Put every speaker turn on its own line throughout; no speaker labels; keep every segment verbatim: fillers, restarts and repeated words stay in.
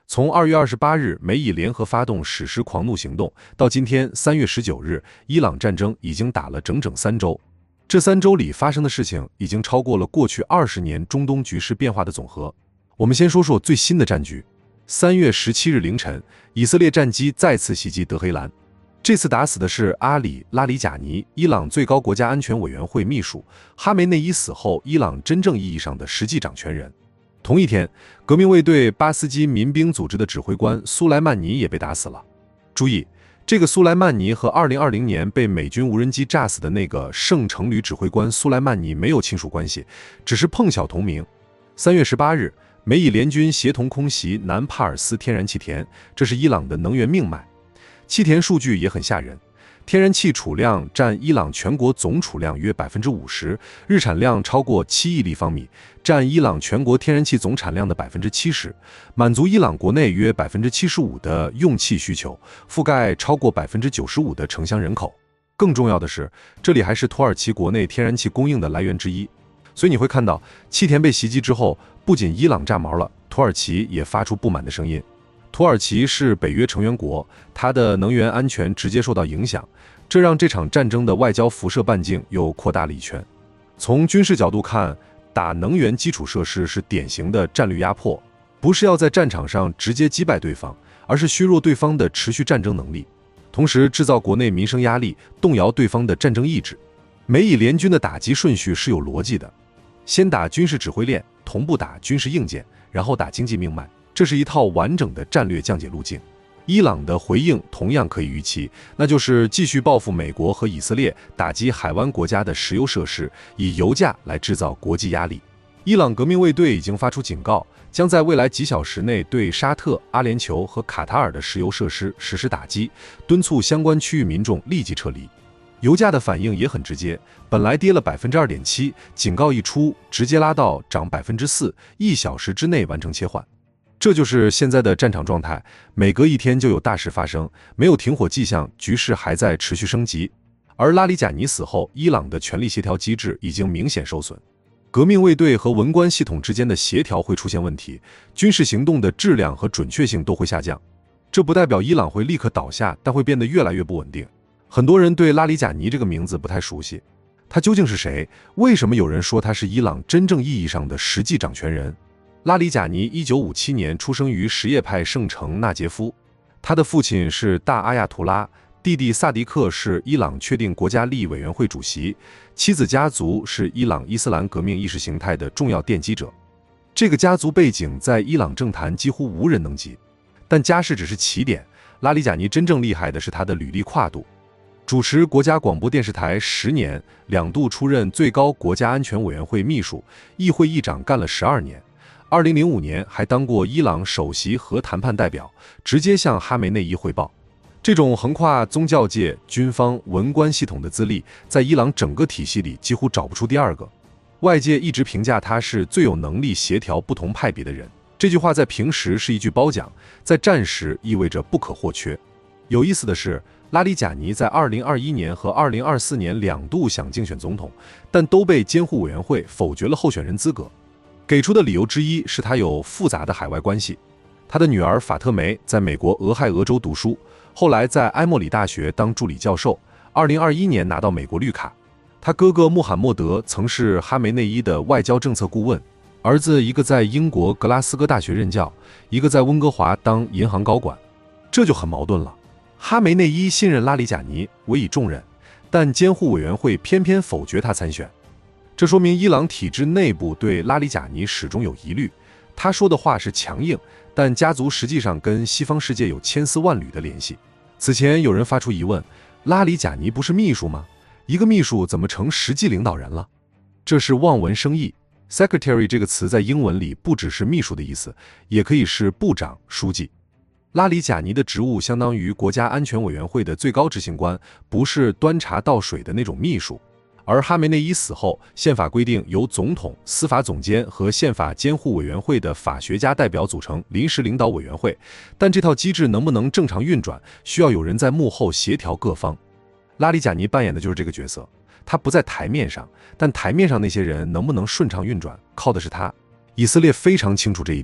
从二月二十八日美以联合发动史诗狂怒行动，到今天三月十九日，伊朗战争已经打了整整三周。这三周里发生的事情已经超过了过去二十年中东局势变化的总和。我们先说说最新的战局。三月十七日凌晨，以色列战机再次袭击德黑兰，这次打死的是阿里·拉里贾尼，伊朗最高国家安全委员会秘书，哈梅内伊死后伊朗真正意义上的实际掌权人。同一天，革命卫队巴斯基民兵组织的指挥官苏莱曼尼也被打死了。注意，这个苏莱曼尼和二零二零年被美军无人机炸死的那个圣城旅指挥官苏莱曼尼没有亲属关系，只是碰巧同名。三月十八日，美以联军协同空袭南帕尔斯天然气田，这是伊朗的能源命脉。气田数据也很吓人，天然气储量占伊朗全国总储量约 百分之五十， 日产量超过七亿立方米，占伊朗全国天然气总产量的 百分之七十， 满足伊朗国内约 百分之七十五 的用气需求，覆盖超过 百分之九十五 的城乡人口。更重要的是，这里还是土耳其国内天然气供应的来源之一。所以你会看到，气田被袭击之后，不仅伊朗炸毛了，土耳其也发出不满的声音。土耳其是北约成员国，它的能源安全直接受到影响，这让这场战争的外交辐射半径又扩大了一圈。从军事角度看，打能源基础设施是典型的战略压迫，不是要在战场上直接击败对方，而是削弱对方的持续战争能力，同时制造国内民生压力，动摇对方的战争意志。美以联军的打击顺序是有逻辑的，先打军事指挥链，同步打军事硬件，然后打经济命脉，这是一套完整的战略降解路径。伊朗的回应同样可以预期，那就是继续报复美国和以色列，打击海湾国家的石油设施，以油价来制造国际压力。伊朗革命卫队已经发出警告，将在未来几小时内对沙特、阿联酋和卡塔尔的石油设施实施打击，敦促相关区域民众立即撤离。油价的反应也很直接，本来跌了 百分之二点七， 警告一出，直接拉到涨 百分之四， 一小时之内完成切换。这就是现在的战场状态，每隔一天就有大事发生，没有停火迹象，局势还在持续升级。而拉里贾尼死后，伊朗的权力协调机制已经明显受损，革命卫队和文官系统之间的协调会出现问题，军事行动的质量和准确性都会下降。这不代表伊朗会立刻倒下，但会变得越来越不稳定。很多人对拉里贾尼这个名字不太熟悉，他究竟是谁？为什么有人说他是伊朗真正意义上的实际掌权人？拉里贾尼一九五七年出生于什叶派圣城纳杰夫，他的父亲是大阿亚图拉，弟弟萨迪克是伊朗确定国家利益委员会主席，妻子家族是伊朗伊斯兰革命意识形态的重要奠基者。这个家族背景在伊朗政坛几乎无人能及，但家世只是起点，拉里贾尼真正厉害的是他的履历跨度。主持国家广播电视台十年，两度出任最高国家安全委员会秘书，议会议长干了十二年。二零零五年还当过伊朗首席核谈判代表，直接向哈梅内伊汇报。这种横跨宗教界、军方、文官系统的资历，在伊朗整个体系里几乎找不出第二个。外界一直评价他是最有能力协调不同派别的人，这句话在平时是一句褒奖，在战时意味着不可或缺。有意思的是，拉里贾尼在二零二一年和二零二四年两度想竞选总统，但都被监护委员会否决了候选人资格。给出的理由之一是他有复杂的海外关系。他的女儿法特梅在美国俄亥俄州读书，后来在埃默里大学当助理教授，二零二一年拿到美国绿卡。他哥哥穆罕默德曾是哈梅内伊的外交政策顾问，儿子一个在英国格拉斯哥大学任教，一个在温哥华当银行高管。这就很矛盾了。哈梅内伊信任拉里贾尼，委以重任，但监护委员会偏偏否决他参选。这说明伊朗体制内部对拉里贾尼始终有疑虑，他说的话是强硬，但家族实际上跟西方世界有千丝万缕的联系。此前有人发出疑问，拉里贾尼不是秘书吗？一个秘书怎么成实际领导人了？这是望文生义。 Secretary 这个词在英文里不只是秘书的意思，也可以是部长、书记。拉里贾尼的职务相当于国家安全委员会的最高执行官，不是端茶倒水的那种秘书。而哈梅内伊死后，宪法规定由总统、司法总监和宪法监护委员会的法学家代表组成临时领导委员会，但这套机制能不能正常运转，需要有人在幕后协调各方。拉里贾尼扮演的就是这个角色，他不在台面上，但台面上那些人能不能顺畅运转，靠的是他。以色列非常清楚这一点，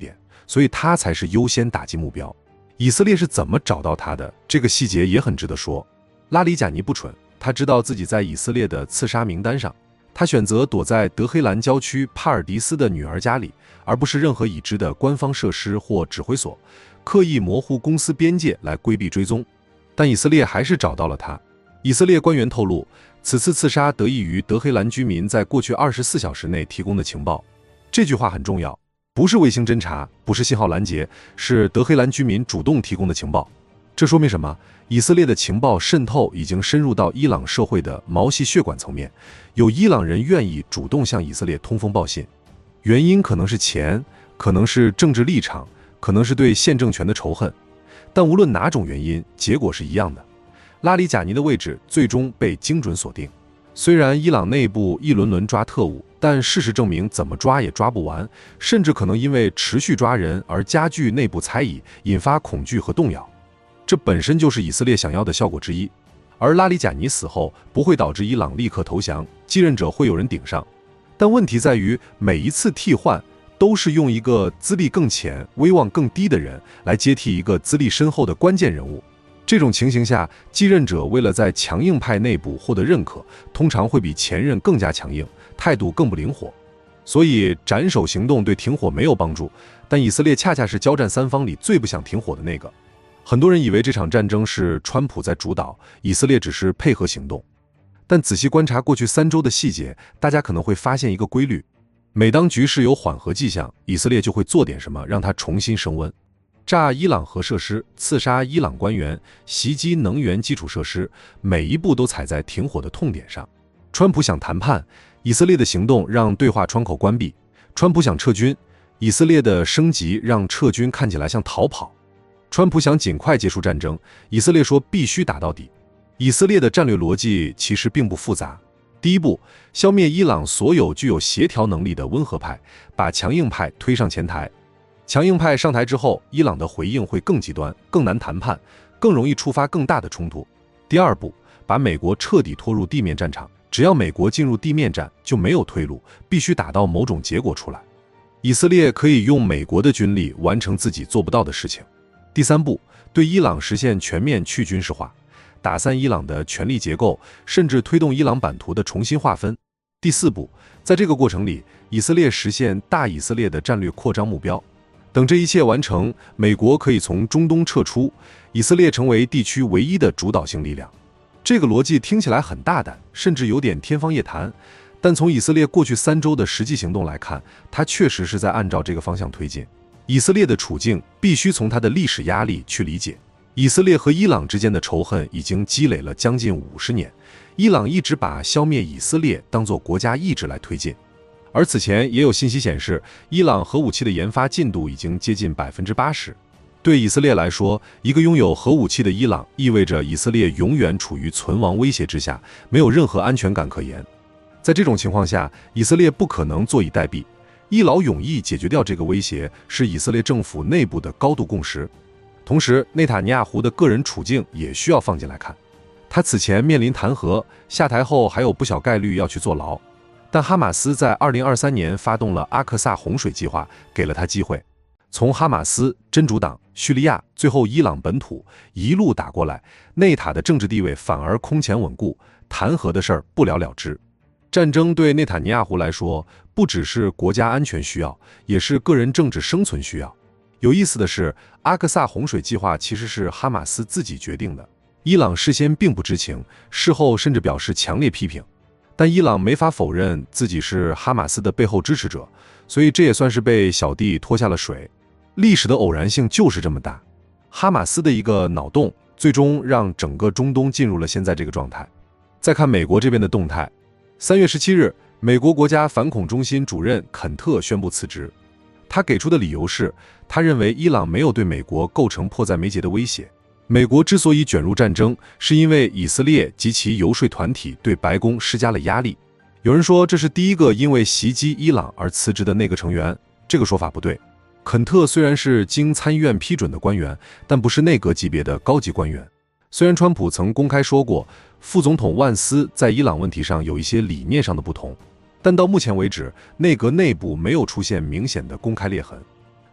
所以他才是优先打击目标。以色列是怎么找到他的？这个细节也很值得说。拉里贾尼不蠢，他知道自己在以色列的刺杀名单上，他选择躲在德黑兰郊区帕尔迪斯的女儿家里，而不是任何已知的官方设施或指挥所，刻意模糊公司边界来规避追踪。但以色列还是找到了他。以色列官员透露，此次刺杀得益于德黑兰居民在过去二十四小时内提供的情报。这句话很重要，不是卫星侦察，不是信号拦截，是德黑兰居民主动提供的情报。这说明什么？以色列的情报渗透已经深入到伊朗社会的毛细血管层面，有伊朗人愿意主动向以色列通风报信。原因可能是钱，可能是政治立场，可能是对现政权的仇恨，但无论哪种原因，结果是一样的。拉里贾尼的位置最终被精准锁定。虽然伊朗内部一轮轮抓特务，但事实证明怎么抓也抓不完，甚至可能因为持续抓人而加剧内部猜疑，引发恐惧和动摇。这本身就是以色列想要的效果之一。而拉里贾尼死后不会导致伊朗立刻投降，继任者会有人顶上。但问题在于，每一次替换都是用一个资历更浅、威望更低的人来接替一个资历深厚的关键人物。这种情形下，继任者为了在强硬派内部获得认可，通常会比前任更加强硬，态度更不灵活。所以斩首行动对停火没有帮助，但以色列恰恰是交战三方里最不想停火的那个。很多人以为这场战争是川普在主导，以色列只是配合行动。但仔细观察过去三周的细节，大家可能会发现一个规律：每当局势有缓和迹象，以色列就会做点什么让它重新升温。炸伊朗核设施、刺杀伊朗官员、袭击能源基础设施，每一步都踩在停火的痛点上。川普想谈判，以色列的行动让对话窗口关闭；川普想撤军，以色列的升级让撤军看起来像逃跑。川普想尽快结束战争，以色列说必须打到底。以色列的战略逻辑其实并不复杂。第一步，消灭伊朗所有具有协调能力的温和派，把强硬派推上前台。强硬派上台之后，伊朗的回应会更极端，更难谈判，更容易触发更大的冲突。第二步，把美国彻底拖入地面战场，只要美国进入地面战，就没有退路，必须打到某种结果出来。以色列可以用美国的军力完成自己做不到的事情。第三步，对伊朗实现全面去军事化，打散伊朗的权力结构，甚至推动伊朗版图的重新划分。第四步，在这个过程里，以色列实现大以色列的战略扩张目标。等这一切完成，美国可以从中东撤出，以色列成为地区唯一的主导性力量。这个逻辑听起来很大胆，甚至有点天方夜谭，但从以色列过去三周的实际行动来看，它确实是在按照这个方向推进。以色列的处境必须从它的历史压力去理解。以色列和伊朗之间的仇恨已经积累了将近五十年，伊朗一直把消灭以色列当作国家意志来推进。而此前也有信息显示，伊朗核武器的研发进度已经接近百分之八十。对以色列来说，一个拥有核武器的伊朗意味着以色列永远处于存亡威胁之下，没有任何安全感可言。在这种情况下，以色列不可能坐以待毙。一劳永逸解决掉这个威胁，是以色列政府内部的高度共识。同时，内塔尼亚胡的个人处境也需要放进来看。他此前面临弹劾，下台后还有不小概率要去坐牢。但哈马斯在二零二三年发动了阿克萨洪水计划，给了他机会。从哈马斯、真主党、叙利亚，最后伊朗本土一路打过来，内塔的政治地位反而空前稳固，弹劾的事儿不了了之。战争对内塔尼亚胡来说，不只是国家安全需要，也是个人政治生存需要。有意思的是，阿克萨洪水计划其实是哈马斯自己决定的，伊朗事先并不知情，事后甚至表示强烈批评。但伊朗没法否认自己是哈马斯的背后支持者，所以这也算是被小弟拖下了水。历史的偶然性就是这么大，哈马斯的一个脑洞，最终让整个中东进入了现在这个状态。再看美国这边的动态，三月十七日，美国国家反恐中心主任肯特宣布辞职。他给出的理由是，他认为伊朗没有对美国构成迫在眉睫的威胁。美国之所以卷入战争，是因为以色列及其游说团体对白宫施加了压力。有人说这是第一个因为袭击伊朗而辞职的内阁成员，这个说法不对。肯特虽然是经参议院批准的官员，但不是内阁级别的高级官员。虽然川普曾公开说过，副总统万斯在伊朗问题上有一些理念上的不同，但到目前为止，内阁内部没有出现明显的公开裂痕。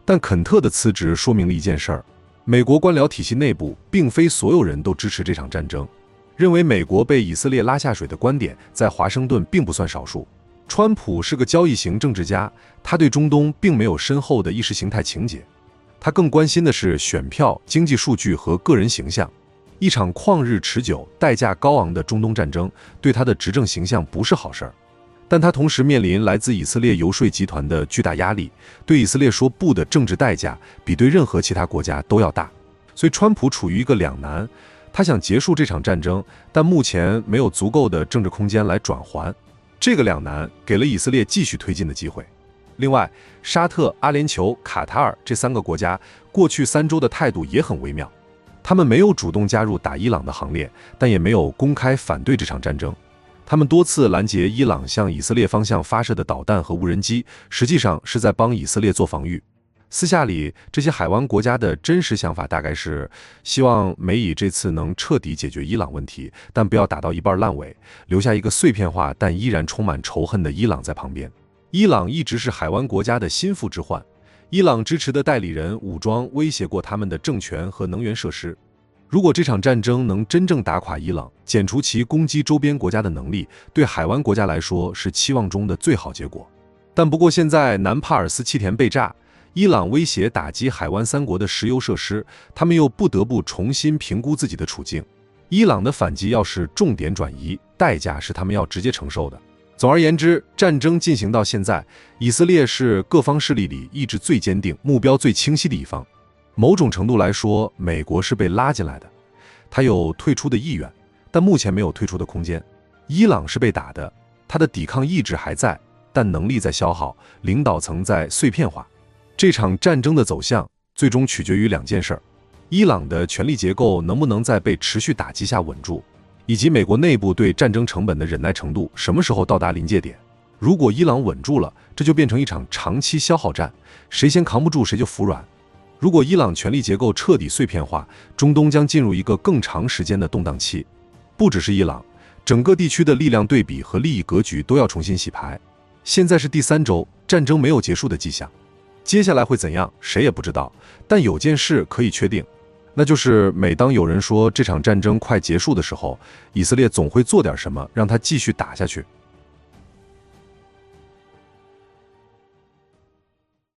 但肯特的辞职说明了一件事儿：美国官僚体系内部并非所有人都支持这场战争，认为美国被以色列拉下水的观点在华盛顿并不算少数。川普是个交易型政治家，他对中东并没有深厚的意识形态情结，他更关心的是选票、经济数据和个人形象。一场旷日持久、代价高昂的中东战争对他的执政形象不是好事儿，但他同时面临来自以色列游说集团的巨大压力，对以色列说不的政治代价比对任何其他国家都要大。所以川普处于一个两难，他想结束这场战争，但目前没有足够的政治空间来转圜。这个两难给了以色列继续推进的机会。另外，沙特、阿联酋、卡塔尔这三个国家过去三周的态度也很微妙，他们没有主动加入打伊朗的行列，但也没有公开反对这场战争。他们多次拦截伊朗向以色列方向发射的导弹和无人机，实际上是在帮以色列做防御。私下里，这些海湾国家的真实想法大概是希望美以这次能彻底解决伊朗问题，但不要打到一半烂尾，留下一个碎片化但依然充满仇恨的伊朗在旁边。伊朗一直是海湾国家的心腹之患，伊朗支持的代理人武装威胁过他们的政权和能源设施。如果这场战争能真正打垮伊朗，减除其攻击周边国家的能力，对海湾国家来说是期望中的最好结果。但不过现在南帕尔斯气田被炸，伊朗威胁打击海湾三国的石油设施，他们又不得不重新评估自己的处境。伊朗的反击要是重点转移，代价是他们要直接承受的。总而言之，战争进行到现在，以色列是各方势力里意志最坚定、目标最清晰的一方。某种程度来说，美国是被拉进来的，他有退出的意愿，但目前没有退出的空间。伊朗是被打的，他的抵抗意志还在，但能力在消耗，领导层在碎片化。这场战争的走向最终取决于两件事：伊朗的权力结构能不能在被持续打击下稳住，以及美国内部对战争成本的忍耐程度什么时候到达临界点。如果伊朗稳住了，这就变成一场长期消耗战，谁先扛不住谁就服软。如果伊朗权力结构彻底碎片化，中东将进入一个更长时间的动荡期。不只是伊朗，整个地区的力量对比和利益格局都要重新洗牌。现在是第三周，战争没有结束的迹象。接下来会怎样，谁也不知道。但有件事可以确定，那就是每当有人说这场战争快结束的时候，以色列总会做点什么，让它继续打下去。